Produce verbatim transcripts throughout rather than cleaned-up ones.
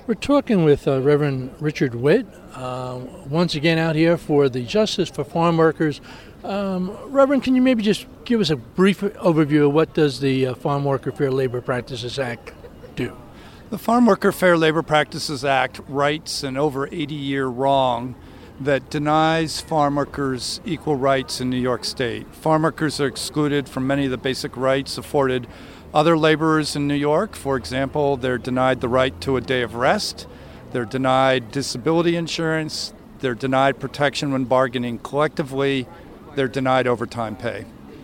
We're talking with uh, Reverend Richard Witt, uh, once again out here for the Justice for Farm Workers. Um, Reverend, can you maybe just give us a brief overview of what does the uh, Farm Worker Fair Labor Practices Act do? The Farm Worker Fair Labor Practices Act rights an over eighty-year wrong that denies farm workers equal rights in New York State. Farm workers are excluded from many of the basic rights afforded other laborers in New York. For example, they're denied the right to a day of rest, they're denied disability insurance, they're denied protection when bargaining collectively, they're denied overtime pay.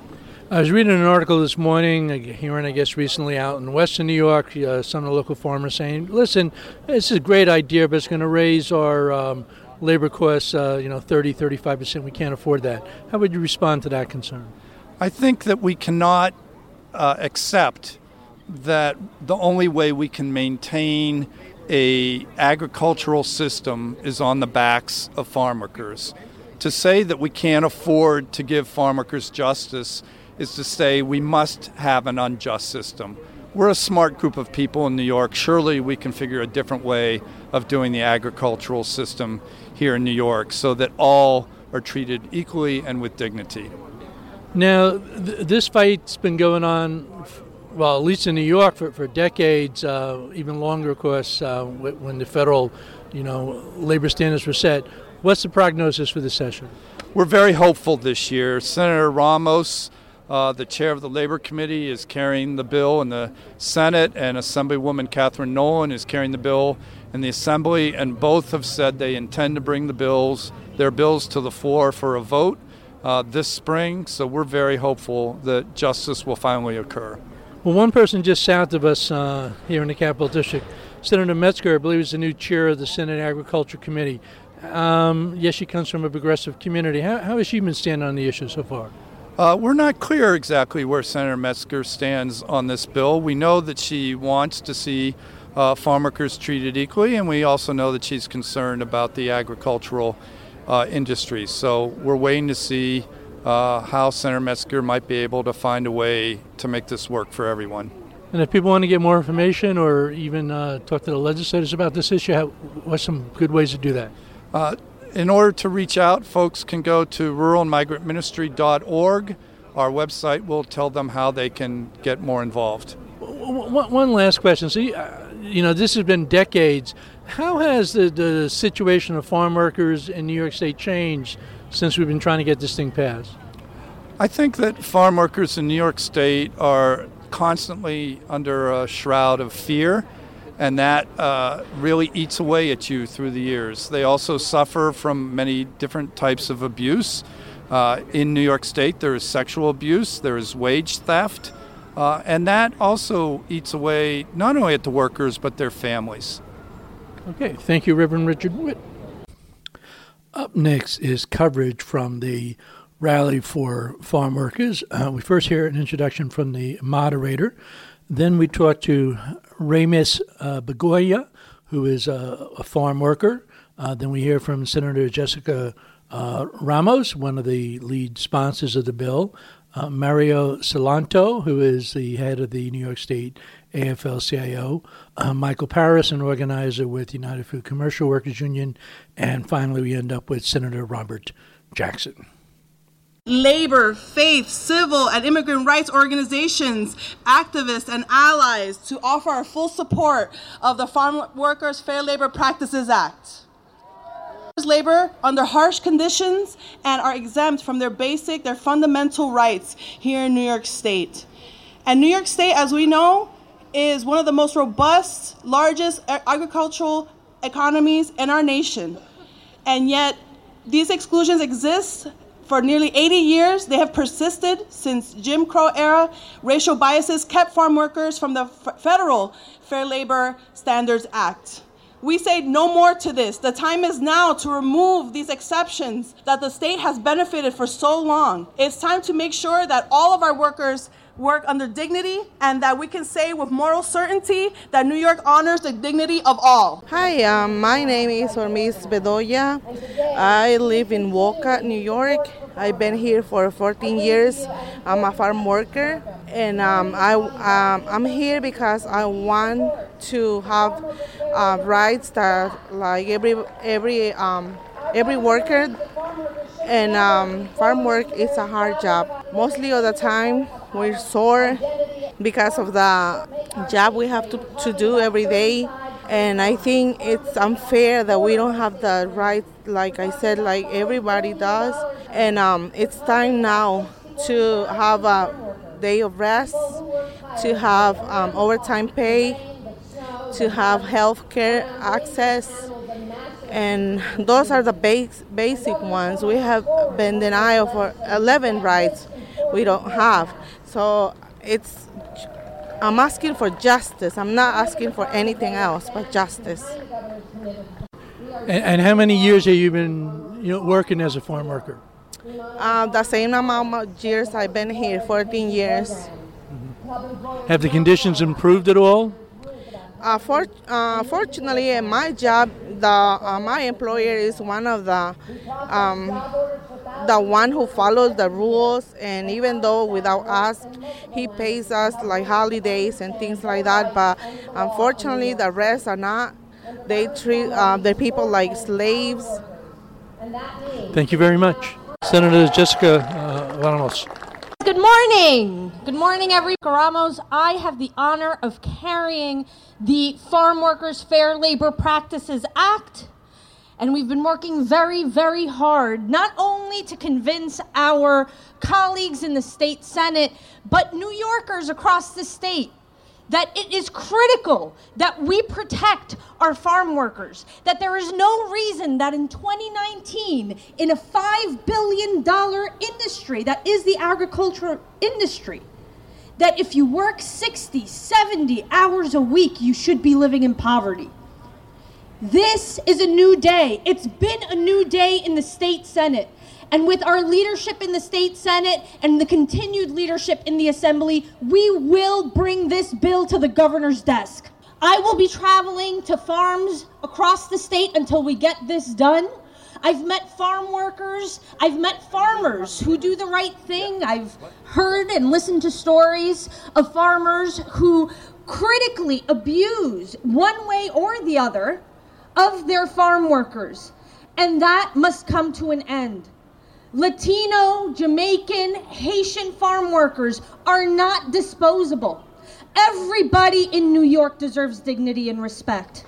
I was reading an article this morning, hearing, I guess, recently out in Western New York, uh, some of the local farmers saying, listen, this is a great idea, but it's going to raise our um, labor costs, uh, you know, thirty, thirty-five percent. We can't afford that. How would you respond to that concern? I think that we cannot uh, accept that the only way we can maintain a agricultural system is on the backs of farm workers. To say that we can't afford to give farm workers justice is to say we must have an unjust system. We're a smart group of people in New York. Surely we can figure a different way of doing the agricultural system here in New York so that all are treated equally and with dignity. Now, th- this fight's been going on, well, at least in New York, for, for decades, uh, even longer, of course, uh, when the federal, you know, labor standards were set. What's the prognosis for this session? We're very hopeful this year. Senator Ramos, uh, the chair of the Labor Committee, is carrying the bill in the Senate, and Assemblywoman Catherine Nolan is carrying the bill in the Assembly, and both have said they intend to bring the bills, their bills to the floor for a vote uh, this spring, so we're very hopeful that justice will finally occur. Well, one person just south of us uh, here in the Capital District, Senator Metzger, I believe is the new chair of the Senate Agriculture Committee. Um, yes, she comes from a progressive community. How, how has she been standing on the issue so far? Uh, we're not clear exactly where Senator Metzger stands on this bill. We know that she wants to see uh, farm workers treated equally, and we also know that she's concerned about the agricultural uh, industry. So we're waiting to see uh, how Senator Metzger might be able to find a way to make this work for everyone. And if people want to get more information or even uh, talk to the legislators about this issue, how, what's some good ways to do that? Uh, in order to reach out, folks can go to rural and migrant ministry dot org. Our website will tell them how they can get more involved. One last question. So, you know, this has been decades. How has the, the situation of farm workers in New York State changed since we've been trying to get this thing passed? I think that farm workers in New York State are constantly under a shroud of fear, and that uh, really eats away at you through the years. They also suffer from many different types of abuse. Uh, in New York State, there is sexual abuse, there is wage theft, uh, and that also eats away not only at the workers, but their families. Okay, thank you, Reverend Richard Witt. Up next is coverage from the Rally for Farm Workers. Uh, we first hear an introduction from the moderator. Then we talk to Remis uh, Begoya, who is a, a farm worker. Uh, then we hear from Senator Jessica uh, Ramos, one of the lead sponsors of the bill. Uh, Mario Salanto, who is the head of the New York State A F L C I O. Uh, Michael Paris, an organizer with United Food Commercial Workers Union. And finally, we end up with Senator Robert Jackson. Labor, faith, civil, and immigrant rights organizations, activists, and allies to offer our full support of the Farm Workers Fair Labor Practices Act. Labor under harsh conditions and are exempt from their basic, their fundamental rights here in New York State. And New York State, as we know, is one of the most robust, largest agricultural economies in our nation. And yet, these exclusions exist for nearly eighty years. They have persisted since Jim Crow era. Racial biases kept farm workers from the f- federal Fair Labor Standards Act. We say no more to this. The time is now to remove these exceptions that the state has benefited for so long. It's time to make sure that all of our workers work under dignity and that we can say with moral certainty that New York honors the dignity of all. Hi, um, my name is Remis Begoya. I live in Walcott, New York. I've been here for fourteen years. I'm a farm worker, and um, I, um, I'm here because I want to have uh, rights that like every every um, every worker. And um, farm work is a hard job. Mostly of the time we're sore because of the job we have to, to do every day. And I think it's unfair that we don't have the right, like I said, like everybody does. And um, it's time now to have a day of rest, to have um, overtime pay, to have health care access. And those are the base, basic ones. We have been denied for eleven rights we don't have. So it's, I'm asking for justice. I'm not asking for anything else but justice. And, and how many years have you been you know, working as a farm worker? Uh, the same amount of years I've been here, fourteen years. Mm-hmm. Have the conditions improved at all? Uh, for, uh, fortunately, in my job, the uh, my employer is one of the um, the one who follows the rules, and even though without us, he pays us like holidays and things like that. But unfortunately, the rest are not. They treat uh, the people like slaves. Thank you very much, Senator Jessica uh, Ramos. Good morning. Good morning, everyone. Ramos, I have the honor of carrying the Farm Workers Fair Labor Practices Act, and we've been working very, very hard, not only to convince our colleagues in the state Senate, but New Yorkers across the state, that it is critical that we protect our farm workers, that there is no reason that in twenty nineteen, in a five billion dollars industry that is the agricultural industry, that if you work sixty, seventy hours a week, you should be living in poverty. This is a new day. It's been a new day in the state Senate. And with our leadership in the state Senate and the continued leadership in the Assembly, we will bring this bill to the governor's desk. I will be traveling to farms across the state until we get this done. I've met farm workers. I've met farmers who do the right thing. I've heard and listened to stories of farmers who critically abuse, one way or the other, of their farm workers. And that must come to an end. Latino, Jamaican, Haitian farm workers are not disposable. Everybody in New York deserves dignity and respect.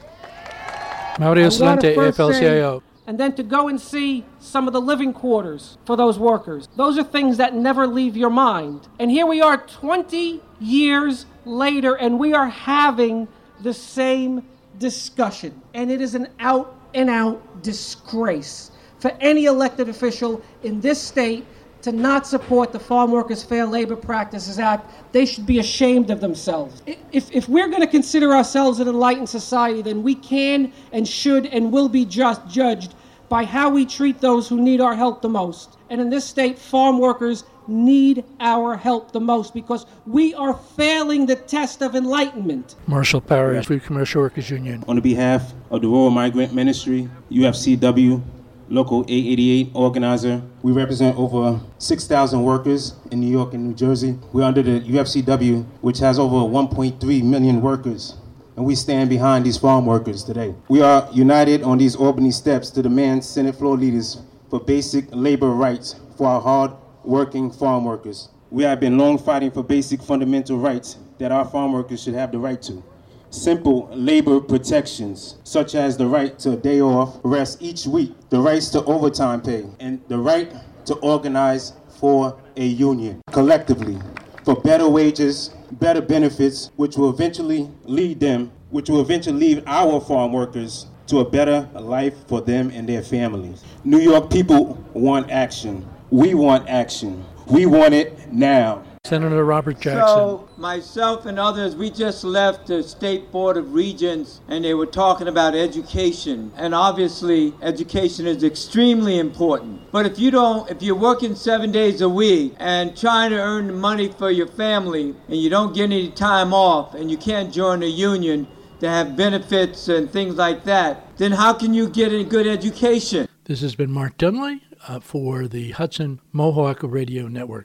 Mario Salente, A F L C I O. And then to go and see some of the living quarters for those workers. Those are things that never leave your mind. And here we are twenty years later, and we are having the same discussion. And it is an out and out disgrace for any elected official in this state to not support the Farm Workers Fair Labor Practices Act. They should be ashamed of themselves. If, if we're going to consider ourselves an enlightened society, then we can and should and will be just judged by how we treat those who need our help the most. And in this state, farm workers need our help the most because we are failing the test of enlightenment. Marshall Parrish, Food Commercial Workers Union. On behalf of the Rural Migrant Ministry, U F C W, Local eight eighty-eight organizer. We represent over six thousand workers in New York and New Jersey. We're under the U F C W, which has over one point three million workers, and we stand behind these farm workers today. We are united on these Albany steps to demand Senate floor leaders for basic labor rights for our hard-working farm workers. We have been long fighting for basic fundamental rights that our farm workers should have the right to. Simple labor protections, such as the right to a day off, rest each week, the rights to overtime pay, and the right to organize for a union collectively for better wages, better benefits, which will eventually lead them, which will eventually lead our farm workers to a better life for them and their families. New York people want action. We want action. We want it now. Senator Robert Jackson. So myself and others, we just left the State Board of Regents and they were talking about education. And obviously education is extremely important. But if you don't, if you're working seven days a week and trying to earn the money for your family and you don't get any time off and you can't join a union to have benefits and things like that, then how can you get a good education? This has been Mark Dunley uh, for the Hudson Mohawk Radio Network.